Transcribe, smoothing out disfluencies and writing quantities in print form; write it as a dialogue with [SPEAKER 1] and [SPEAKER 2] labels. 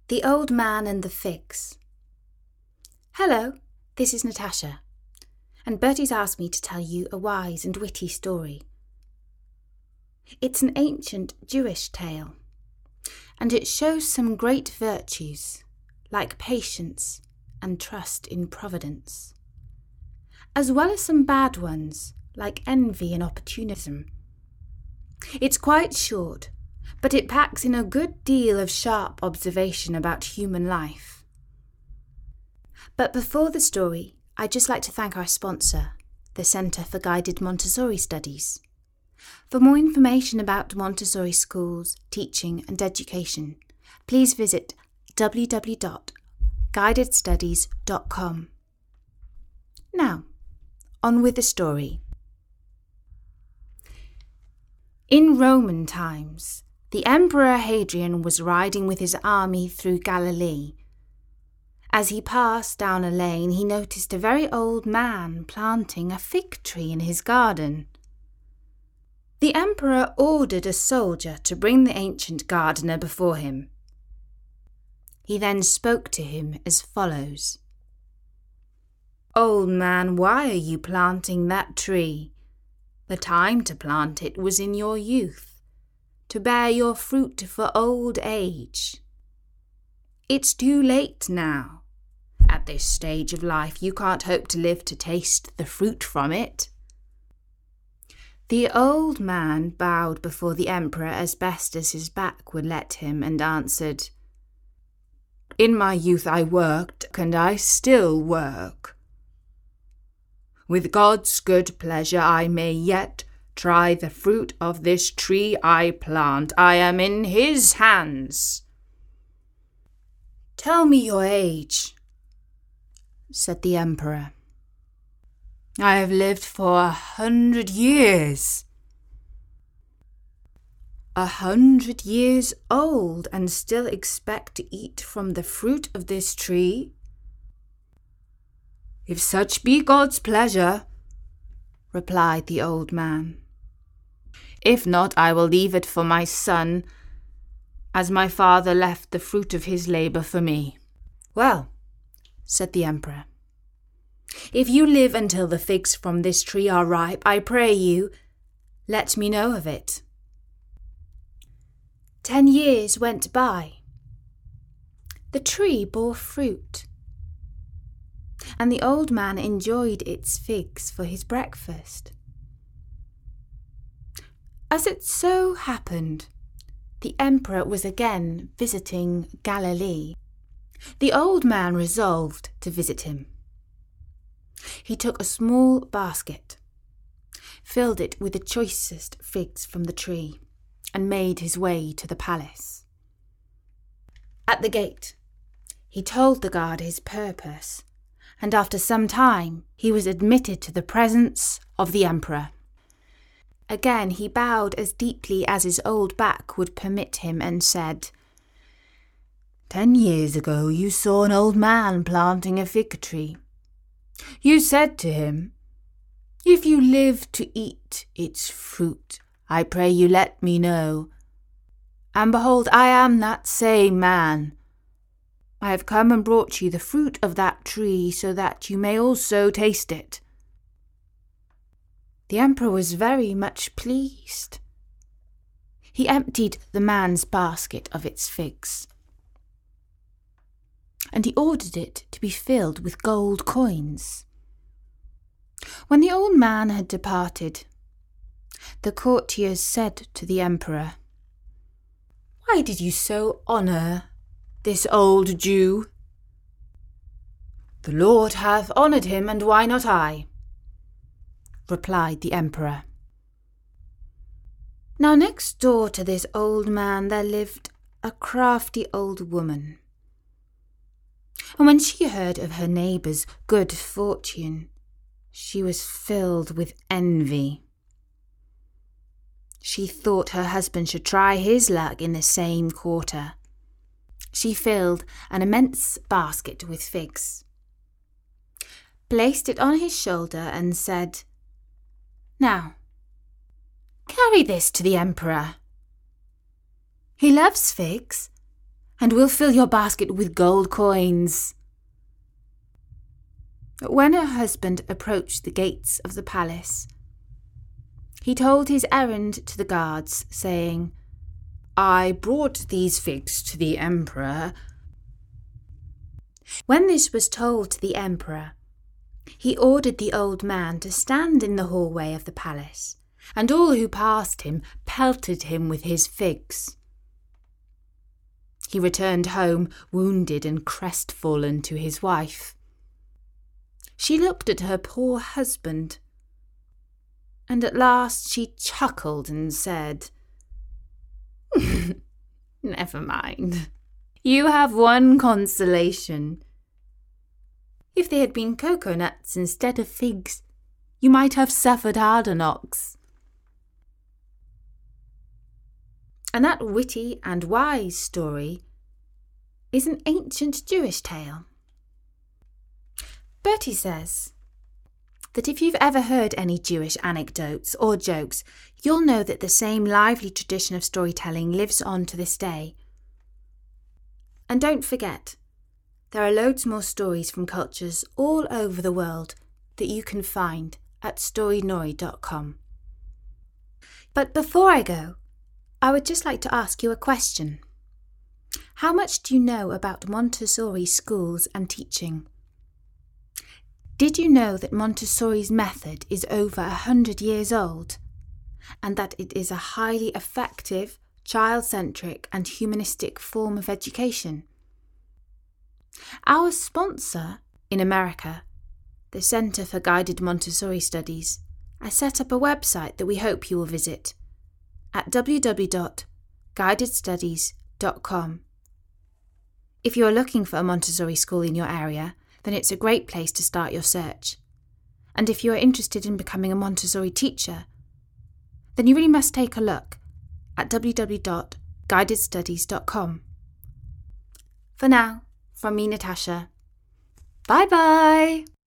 [SPEAKER 1] The Old Man and the Figs. Hello, this is Natasha, and Bertie's asked me to tell you a wise and witty story. It's an ancient Jewish tale, and it shows some great virtues, like patience and trust in providence, as well as some bad ones, like envy and opportunism. It's quite short, but it packs in a good deal of sharp observation about human life. But before the story, I'd just like to thank our sponsor, the Centre for Guided Montessori Studies. For more information about Montessori schools, teaching and education, please visit www.guidedstudies.com. Now, on with the story. In Roman times, the Emperor Hadrian was riding with his army through Galilee. As he passed down a lane, he noticed a very old man planting a fig tree in his garden. The Emperor ordered a soldier to bring the ancient gardener before him. He then spoke to him as follows. "Old man, why are you planting that tree? The time to plant it was in your youth, to bear your fruit for old age. It's too late now. At this stage of life, you can't hope to live to taste the fruit from it." The old man bowed before the emperor as best as his back would let him and answered, "In my youth I worked, and I still work. With God's good pleasure I may yet try the fruit of this tree I plant. I am in his hands." "Tell me your age," said the emperor. "I have lived for 100 years. 100 years old, and still expect to eat from the fruit of this tree? If such be God's pleasure," replied the old man. "If not, I will leave it for my son, as my father left the fruit of his labour for me." "Well," said the emperor, "if you live until the figs from this tree are ripe, I pray you, let me know of it." 10 years went by. The tree bore fruit, and the old man enjoyed its figs for his breakfast. As it so happened, the emperor was again visiting Galilee. The old man resolved to visit him. He took a small basket, filled it with the choicest figs from the tree, and made his way to the palace. At the gate, he told the guard his purpose, and after some time he was admitted to the presence of the emperor. Again he bowed as deeply as his old back would permit him and said, 10 years ago you saw an old man planting a fig tree. You said to him, 'If you live to eat its fruit, I pray you let me know.' And behold, I am that same man. I have come and brought you the fruit of that tree so that you may also taste it." The emperor was very much pleased. He emptied the man's basket of its figs, and he ordered it to be filled with gold coins. When the old man had departed, the courtiers said to the emperor, "Why did you so honour this old Jew?" "The Lord hath honoured him, and why not I?" replied the emperor. Now next door to this old man there lived a crafty old woman. And when she heard of her neighbour's good fortune, she was filled with envy. She thought her husband should try his luck in the same quarter. She filled an immense basket with figs, placed it on his shoulder and said, "Now, carry this to the emperor. He loves figs, and we'll fill your basket with gold coins." When her husband approached the gates of the palace, he told his errand to the guards, saying, "I brought these figs to the emperor." When this was told to the emperor, he ordered the old man to stand in the hallway of the palace, and all who passed him pelted him with his figs. He returned home, wounded and crestfallen, to his wife. She looked at her poor husband, and at last she chuckled and said, "Never mind. You have one consolation. If they had been coconuts instead of figs, you might have suffered harder knocks." And that witty and wise story is an ancient Jewish tale. Bertie says that if you've ever heard any Jewish anecdotes or jokes, you'll know that the same lively tradition of storytelling lives on to this day. And don't forget, there are loads more stories from cultures all over the world that you can find at storynori.com. But before I go, I would just like to ask you a question. How much do you know about Montessori schools and teaching? Did you know that Montessori's method is over 100 years old, and that it is a highly effective, child-centric and humanistic form of education? Our sponsor in America, the Centre for Guided Montessori Studies, has set up a website that we hope you will visit at www.guidedstudies.com. If you are looking for a Montessori school in your area, then it's a great place to start your search. And if you are interested in becoming a Montessori teacher, then you really must take a look at www.guidedstudies.com. For now, from me, Natasha, bye-bye!